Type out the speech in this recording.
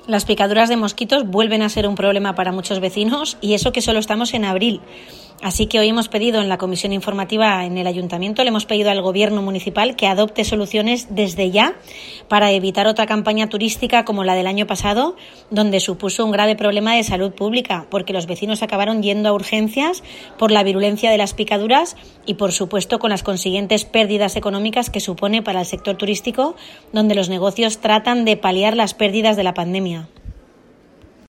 Las picaduras de mosquitos vuelven a ser un problema para muchos vecinos y eso que solo estamos en abril. Así que hoy hemos pedido en la comisión informativa en el ayuntamiento, le hemos pedido al gobierno municipal que adopte soluciones desde ya para evitar otra campaña turística como la del año pasado, donde supuso un grave problema de salud pública, porque los vecinos acabaron yendo a urgencias por la virulencia de las picaduras y, por supuesto, con las consiguientes pérdidas económicas que supone para el sector turístico, donde los negocios tratan de paliar las pérdidas de la pandemia.